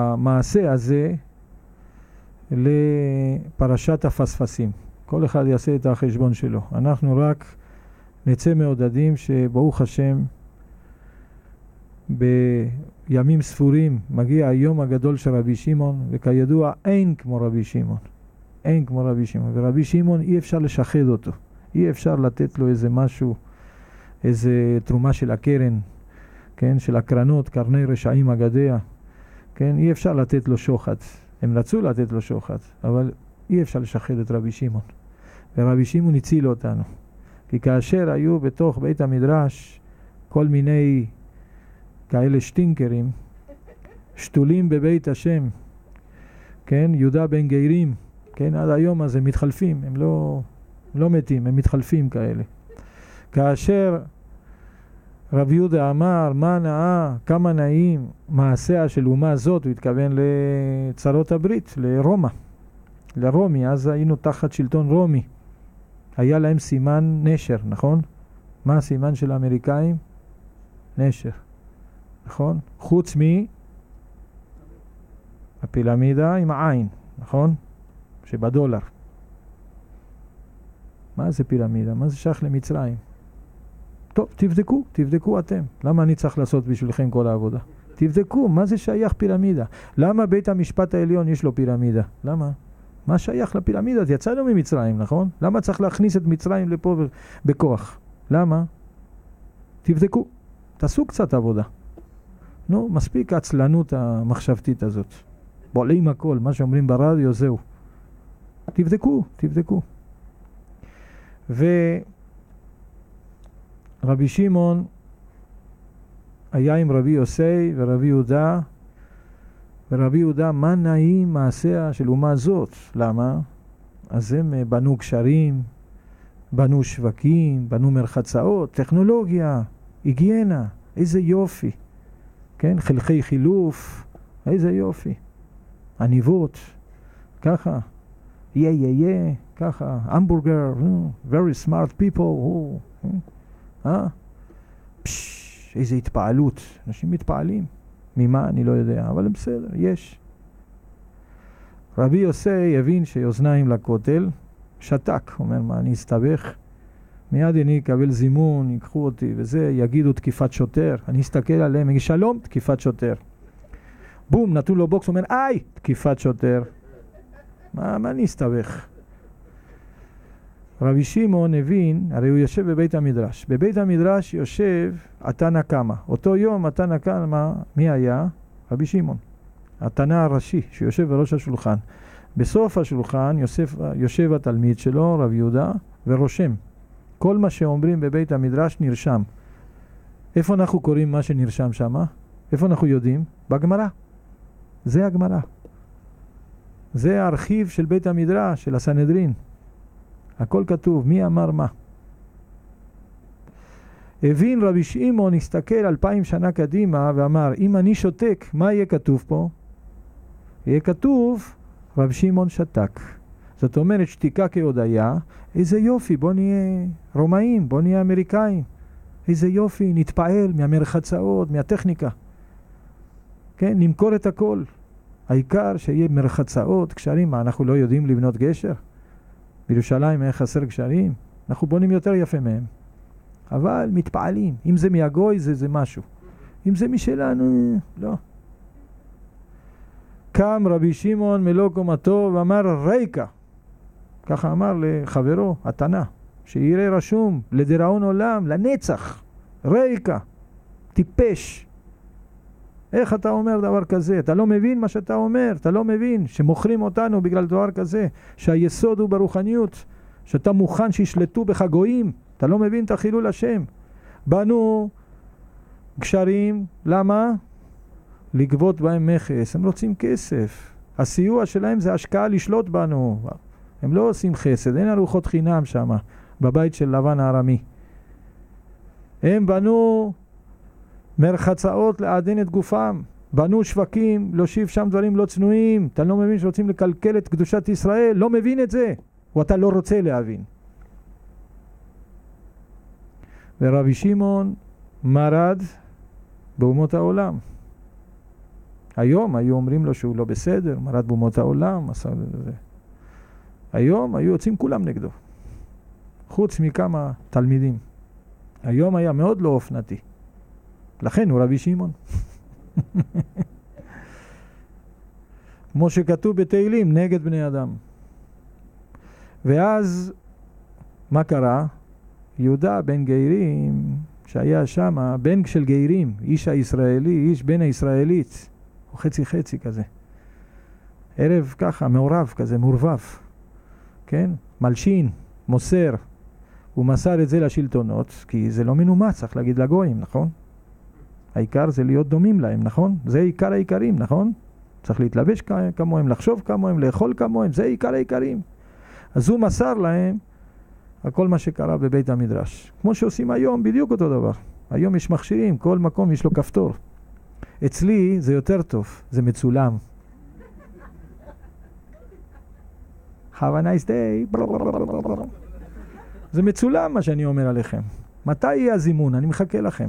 המעשה הזה לפרשת הפספסים. כל אחד יעשה את החשבון שלו. אנחנו רק נצא מעודדים שברוך השם בימים ספורים מגיע היום הגדול של רבי שמעון, וכידוע אין כמו רבי שמעון. אין כמו רבי שמעון. ורבי שמעון אי אפשר לשחד אותו. אי אפשר לתת לו איזה משהו, איזה תרומה של הקרן, כן, של הקרנות, קרני רשעים אגדיה. כן, אי אפשר לתת לו שוחד. הם רצו לתת לו שוחד, אבל אי אפשר לשחד את רבי שמעון. ורבי שמעון הציל אותנו. כי כאשר היו בתוך בית המדרש כל מיני כאלה שטינקרים, שתולים בבית השם, כן, יהודה בן גיירים, כן, עד היום הזה מתחלפים, הם לא מתים, הם מתחלפים כאלה. כאשר רב יהודה אמר, מה נאה, כמה נאים מעשיה של אומה זאת, הוא התכוון לצרות הברית, לרומא, לרומי, אז היינו תחת שלטון רומי. היה להם סימן נשר, נכון? מה הסימן של האמריקאים? נשר, נכון? חוץ הפירמידה עם העין, נכון? שבדולר. מה זה פירמידה? מה זה שייך למצרים? טוב, תבדקו אתם. למה אני צריך לעשות בשבילכם כל העבודה? תבדקו, מה זה שייך פירמידה? למה בית המשפט העליון יש לו פירמידה? למה? מה שייך לפירמידה? יצאנו ממצרים, נכון? למה צריך להכניס את מצרים לפה בכוח? למה? תבדקו, תעשו קצת עבודה. נו, מספיק העצלנות המחשבתית הזאת. בולעים הכל, מה שאומרים ברדיו, זהו. תבדקו. ורבי שמעון היה עם רבי יוסי ורבי יהודה, ורבי יהודה, מה נעים מעשיה של אומה זאת? למה? אז הם בנו קשרים, בנו שווקים, בנו מרחצאות, טכנולוגיה, היגיינה, איזה יופי. כן, חלקי חילוף, איזה יופי. עניבות, ככה, ככה, המבורגר, very smart people, איזה התפעלות, אנשים מתפעלים. ממה? אני לא יודע, אבל בסדר, יש. רבי יוסי הבין שאוזניים לכותל, שתק, אומר, מה, אני אסתבך? מיד אני אקבל זימון, ייקחו אותי וזה, יגידו תקיפת שוטר, אני אסתכל עליהם, יגיד שלום, תקיפת שוטר. בום, נתון לו בוקס, אומר, תקיפת שוטר. מה אני אסתבך? רבי שמעון הבין, הרי הוא יושב בבית המדרש. בבית המדרש יושב התנא קמא. אותו יום התנא קמא, מי היה? רבי שמעון. התנא הראשי שיושב בראש השולחן. בסוף השולחן יושב התלמיד שלו, רבי יהודה, ורושם. כל מה שאומרים בבית המדרש נרשם. איפה אנחנו קוראים מה שנרשם שם? איפה אנחנו יודעים? בגמרא. זה הגמרא. זה הארכיב של בית המדרש, של הסנהדרין. הכל כתוב, מי אמר מה. הבין רבי שמעון, הסתכל 2000 שנה קדימה ואמר, אם אני שותק, מה יהיה כתוב פה? יהיה כתוב, רבי שמעון שתק. זאת אומרת, שתיקה כהודיה, איזה יופי, בוא נהיה רומאים, בוא נהיה אמריקאים. איזה יופי, נתפעל מהמרחצאות, מהטכניקה. כן, נמכור את הכל. העיקר שיהיה מרחצאות, קשרים, מה, אנחנו לא יודעים לבנות גשר? בירושלים היה חסר גשרים, אנחנו בונים יותר יפה מהם. אבל מתפעלים, אם זה מהגוי זה משהו. אם זה משלנו, לא. קם רבי שמעון מלוא קומתו ואמר ריקה. ככה אמר לחברו, התנא, שיראה רשום לדיראון עולם, לנצח. ריקה, טיפש. איך אתה אומר דבר כזה? אתה לא מבין מה שאתה אומר, אתה לא מבין שמוכרים אותנו בגלל דבר כזה, שהיסוד הוא ברוחניות, שאתה מוכן שישלטו בך גויים, אתה לא מבין את החילול השם. בנו גשרים, למה? לגבות בהם מכס, הם רוצים כסף. הסיוע שלהם זה השקעה לשלוט בנו. הם לא עושים חסד, אין ארוחות חינם שם, בבית של לבן הארמי. הם בנו מרחצאות לעדן את גופם, בנו שווקים, להושיב שם דברים לא צנועים. אתה לא מבין שרוצים לקלקל את קדושת ישראל? לא מבין את זה, או אתה לא רוצה להבין. ורבי שמעון מרד באומות העולם. היום היו אומרים לו שהוא לא בסדר, מרד באומות העולם, עשה זה. היום היו יוצאים כולם נגדו, חוץ מכמה תלמידים. היום היה מאוד לא אופנתי. לכן הוא רבי שמעון. כמו שכתוב בתהילים, נגד בני אדם. ואז מה קרה? יהודה בן גיירים, שהיה שם, בן של גיירים, איש הישראלי, איש בן הישראלית, הוא חצי חצי כזה. ערב ככה, מעורב כזה, מעורבב. כן? מלשין, מוסר. הוא מסר את זה לשלטונות, כי זה לא מנומץ, צריך להגיד לגויים, נכון? העיקר זה להיות דומים להם, נכון? זה עיקר העיקרים, נכון? צריך להתלבש כמוהם, לחשוב כמוהם, לאכול כמוהם, זה עיקר העיקרים. אז הוא מסר להם על כל מה שקרה בבית המדרש. כמו שעושים היום, בדיוק אותו דבר. היום יש מכשירים, כל מקום יש לו כפתור. אצלי זה יותר טוב, זה מצולם. Have a nice day. זה מצולם מה שאני אומר עליכם. מתי יהיה הזימון? אני מחכה לכם.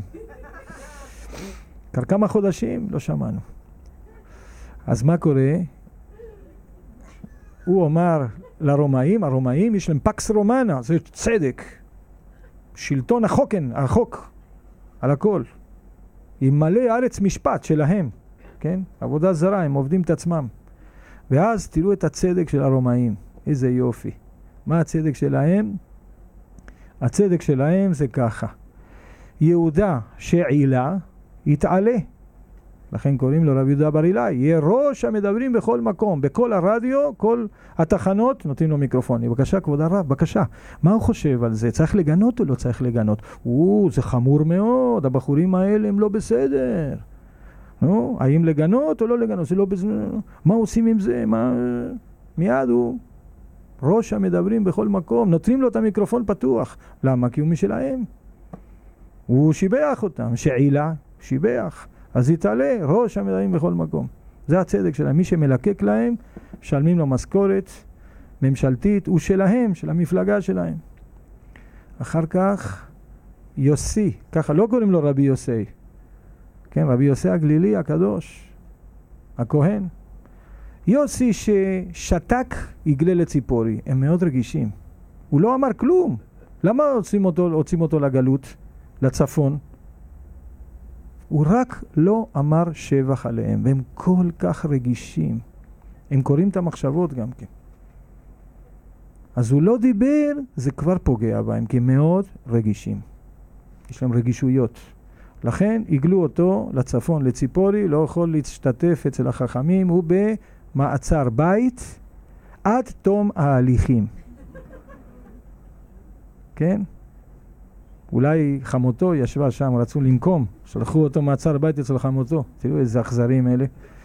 כבר כמה חודשים לא שמענו. אז מה קורה? הוא אומר לרומאים, הרומאים יש להם פקס רומנה, זה צדק. שלטון החוק, על הכל. עם מלא ארץ משפט שלהם, כן? עבודה זרה, הם עובדים את עצמם. ואז תראו את הצדק של הרומאים. איזה יופי. מה הצדק שלהם? הצדק שלהם זה ככה. יהודה שעילה יתעלה. לכן קוראים לו רבי יהודה בר אילאי. יהיה ראש המדברים בכל מקום. בכל הרדיו, כל התחנות, נותנים לו מיקרופון. בבקשה, כבוד הרב, בבקשה. מה הוא חושב על זה? צריך לגנות או לא צריך לגנות? זה חמור מאוד. הבחורים האלה הם לא בסדר. האם לגנות או לא לגנות? זה לא בסדר. מה עושים עם זה? מיד הוא ראש המדברים בכל מקום. נותנים לו את המיקרופון פתוח. למה? כי הוא משלהם. הוא שיבח אותם. שעילה, שיבח. אז יתעלה ראש המדברים בכל מקום. זה הצדק שלהם. מי שמלקק להם, משלמים לו משכורת ממשלתית, הוא שלהם, של המפלגה שלהם. אחר כך יוסי, ככה לא קוראים לו רבי יוסי. כן, רבי יוסי הגלילי הקדוש, הכהן. יוסי ששתק יגלה לציפורי, הם מאוד רגישים. הוא לא אמר כלום. למה הוצאים אותו לגלות, לצפון? הוא רק לא אמר שבח עליהם, והם כל כך רגישים. הם קוראים את המחשבות גם כן. אז הוא לא דיבר, זה כבר פוגע בהם, כי הם מאוד רגישים. יש להם רגישויות. לכן הגלו אותו לצפון, לציפורי, לא יכול להשתתף אצל החכמים, הוא במעצר בית עד תום ההליכים. כן? אולי חמותו ישבה שם, רצו לנקום, שלחו אותו מעצר בית אצל חמותו. תראו איזה אכזרים אלה.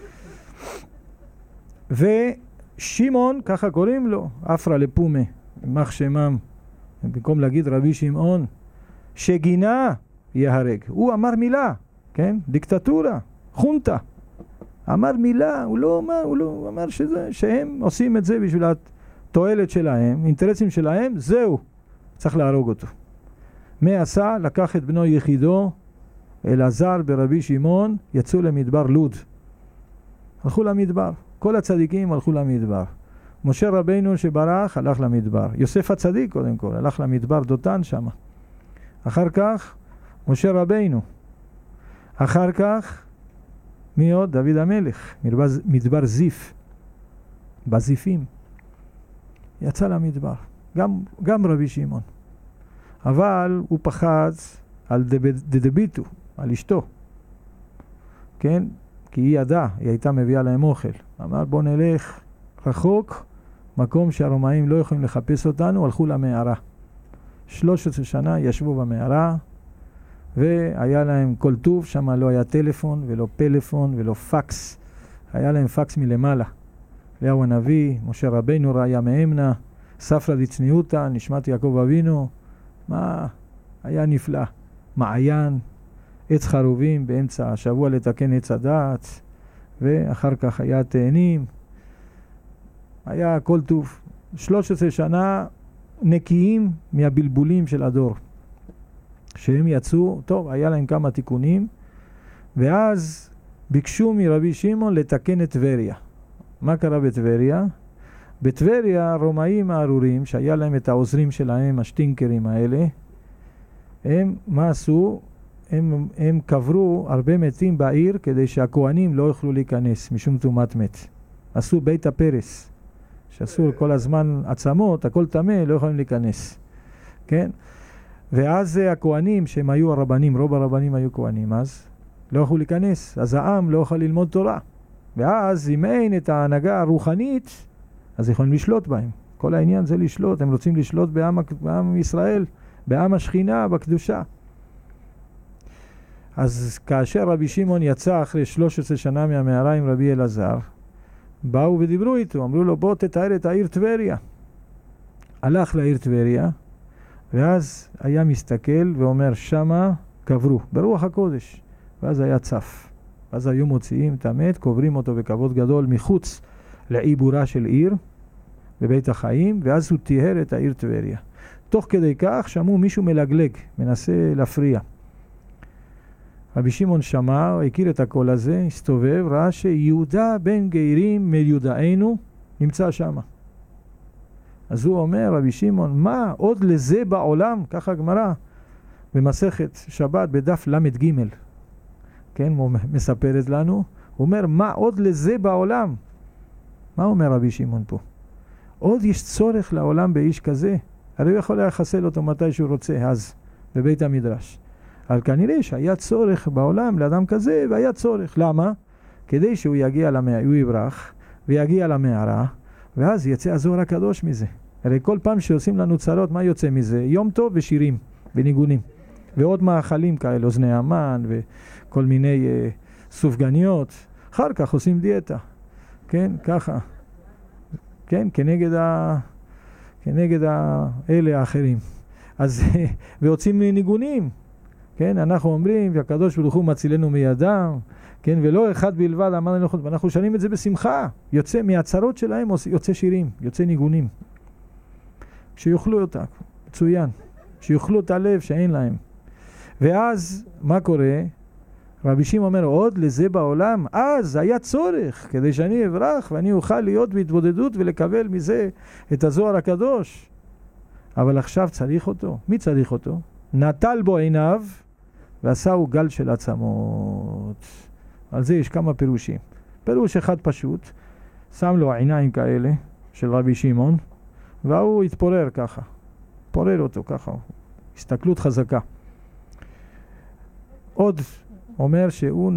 ושמעון, ככה קוראים לו, אפרה לפומה, מח שמם, במקום להגיד רבי שמעון, שגינה יהרג. הוא אמר מילה, כן? דיקטטורה, חונטה. אמר מילה, הוא לא אמר שהם עושים את זה בשביל התועלת שלהם, אינטרסים שלהם, זהו, צריך להרוג אותו. מה עשה? לקח את בנו יחידו, אלעזר ברבי שמעון, יצאו למדבר לוד. הלכו למדבר. כל הצדיקים הלכו למדבר. משה רבינו שברח הלך למדבר. יוסף הצדיק קודם כל, הלך למדבר דותן שם. אחר כך משה רבינו. אחר כך מי עוד? דוד המלך, מדבר זיף. בזיפים. יצא למדבר. גם רבי שמעון. אבל הוא פחד על דדביטו, על אשתו. כן? כי היא ידעה, היא הייתה מביאה להם אוכל. אמר בוא נלך רחוק, מקום שהרומאים לא יכולים לחפש אותנו, הלכו למערה. 13 שנה ישבו במערה, והיה להם כל טוב, שם לא היה טלפון ולא פלאפון ולא פקס. היה להם פקס מלמעלה. אליהו הנביא, משה רבינו ראיה מאמנה, ספרא דצניעותא, נשמת יעקב אבינו. מה? היה נפלא. מעיין, עץ חרובים באמצע השבוע לתקן עץ הדעת, ואחר כך היה תאנים. היה הכל טוב. 13 שנה נקיים מהבלבולים של הדור. שהם יצאו, טוב, היה להם כמה תיקונים, ואז ביקשו מרבי שמעון לתקן את טבריה. מה קרה בטבריה? בטבריה הרומאים הארורים, שהיה להם את העוזרים שלהם, השטינקרים האלה, הם, מה עשו? הם קברו הרבה מתים בעיר כדי שהכהנים לא יוכלו להיכנס משום טומאת מת. עשו בית הפרס, שעשו כל הזמן עצמות, הכל טמא, לא יכולים להיכנס. כן? ואז הכהנים שהם היו הרבנים, רוב הרבנים היו כהנים אז, לא יכלו להיכנס, אז העם לא יכול ללמוד תורה. ואז אם אין את ההנהגה הרוחנית, אז יכולים לשלוט בהם. כל העניין זה לשלוט, הם רוצים לשלוט בעם ישראל, בעם השכינה, בקדושה. אז כאשר רבי שמעון יצא אחרי 13 שנה מהמערה עם רבי אלעזר, באו ודיברו איתו, אמרו לו בוא תתאר את העיר טבריה. הלך לעיר טבריה, ואז היה מסתכל ואומר שמה קברו, ברוח הקודש. ואז היה צף. אז היו מוציאים את המת, קוברים אותו בכבוד גדול מחוץ לעיבורה של עיר, בבית החיים, ואז הוא טיהר את העיר טבריה. תוך כדי כך שמעו מישהו מלגלג, מנסה להפריע. רבי שמעון שמע, הכיר את הקול הזה, הסתובב, ראה שיהודה בן גיירים מיודענו נמצא שם. אז הוא אומר, רבי שמעון, מה עוד לזה בעולם? ככה הגמרא במסכת שבת בדף למד ג', כן, הוא מספרת לנו, הוא אומר, מה עוד לזה בעולם? מה אומר רבי שמעון פה? עוד יש צורך לעולם באיש כזה? הרי הוא יכול לחסל אותו מתי שהוא רוצה, אז, בבית המדרש. אבל כנראה שהיה צורך בעולם לאדם כזה, והיה צורך. למה? כדי שהוא יגיע למערה, הוא יברח, ויגיע למערה, ואז יצא הזוהר הקדוש מזה. הרי כל פעם שעושים לנו צרות, מה יוצא מזה? יום טוב ושירים, וניגונים. ועוד מאכלים כאלה, אוזני המן, וכל מיני סופגניות. אחר כך עושים דיאטה. כן, ככה. כן, כנגד אלה האחרים. אז, ועוצים ניגונים. כן, אנחנו אומרים, והקדוש ברוך הוא מצילנו מידם, כן, ולא אחד בלבד אמרנו לנו, ואנחנו שנים את זה בשמחה. יוצא מהצרות שלהם, יוצא שירים, יוצא ניגונים. שיוכלו אותה, מצוין. שיוכלו את הלב שאין להם. ואז, מה קורה? רבי שמעון אומר, עוד לזה בעולם, אז היה צורך, כדי שאני אברח ואני אוכל להיות בהתבודדות ולקבל מזה את הזוהר הקדוש. אבל עכשיו צריך אותו. מי צריך אותו? נטל בו עיניו ועשהו גל של עצמות. על זה יש כמה פירושים. פירוש אחד פשוט, שם לו עיניים כאלה של רבי שמעון, והוא התפורר ככה. פורר אותו ככה. הסתכלות חזקה. עוד אומר שהוא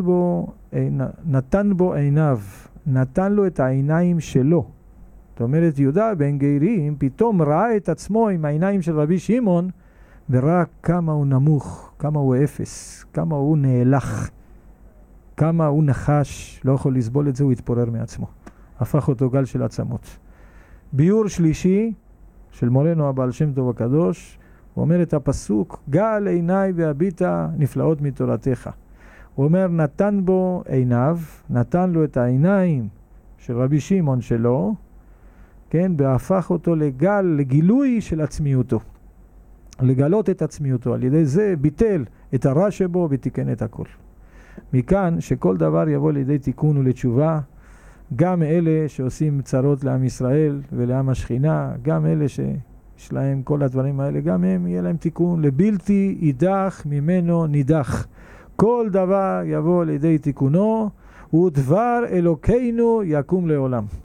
נתן בו עיניו, נתן לו את העיניים שלו. זאת אומרת, יהודה בן גיירים פתאום ראה את עצמו עם העיניים של רבי שמעון, וראה כמה הוא נמוך, כמה הוא אפס, כמה הוא נאלח, כמה הוא נחש, לא יכול לסבול את זה, הוא התפורר מעצמו. הפך אותו גל של עצמות. ביור שלישי של מורנו הבעל שם טוב הקדוש, הוא אומר את הפסוק, גל עיניי והביטה נפלאות מתורתך. הוא אומר, נתן בו עיניו, נתן לו את העיניים של רבי שמעון שלו, כן, והפך אותו לגל, לגילוי של עצמיותו. לגלות את עצמיותו. על ידי זה ביטל את הרע שבו ותיקן את הכל. מכאן שכל דבר יבוא לידי תיקון ולתשובה, גם אלה שעושים צרות לעם ישראל ולעם השכינה, גם אלה שיש להם כל הדברים האלה, גם הם יהיה להם תיקון. לבלתי יידח ממנו נידח. כל דבר יבוא לידי תיקונו, ודבר אלוקינו יקום לעולם.